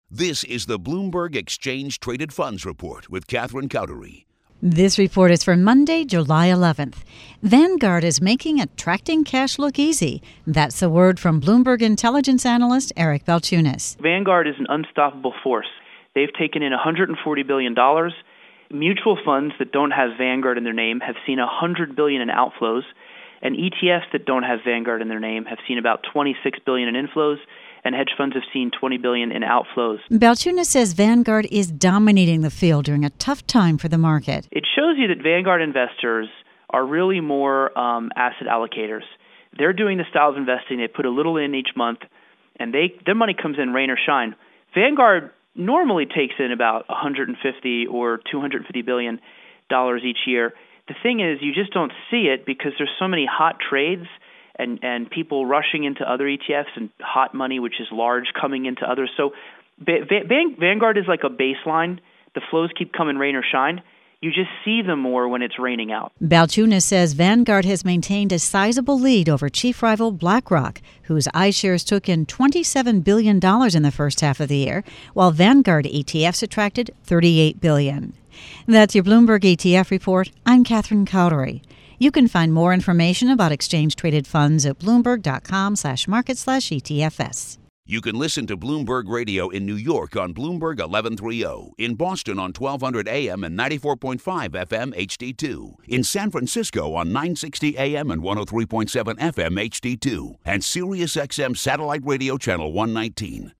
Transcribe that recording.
This is the Bloomberg Exchange Traded Funds Report with Catherine Cowdery. This report is for Monday, July 11th. Vanguard is making attracting cash look easy. That's the word from Bloomberg intelligence analyst Eric Balchunas. Vanguard is an unstoppable force. They've taken in $140 billion. Mutual funds that don't have Vanguard in their name have seen $100 billion in outflows, and ETFs that don't have Vanguard in their name have seen about $26 billion in inflows, and hedge funds have seen $20 billion in outflows. Balchunas says Vanguard is dominating the field during a tough time for the market. It shows you that Vanguard investors are really more asset allocators. They're doing the style of investing. They put a little in each month, and their money comes in rain or shine. Vanguard normally takes in about $150 or $250 billion each year. The thing is, you just don't see it because there's so many hot trades and people rushing into other ETFs and hot money, which is large, coming into others. So Vanguard is like a baseline. The flows keep coming rain or shine. You just see them more when it's raining out. Balchunas says Vanguard has maintained a sizable lead over chief rival BlackRock, whose iShares took in $27 billion in the first half of the year, while Vanguard ETFs attracted $38 billion. That's your Bloomberg ETF report. I'm Catherine Cowdery. You can find more information about exchange-traded funds at bloomberg.com/market/ETFs. You can listen to Bloomberg Radio in New York on Bloomberg 1130, in Boston on 1200 AM and 94.5 FM HD2, in San Francisco on 960 AM and 103.7 FM HD2, and SiriusXM Satellite Radio Channel 119.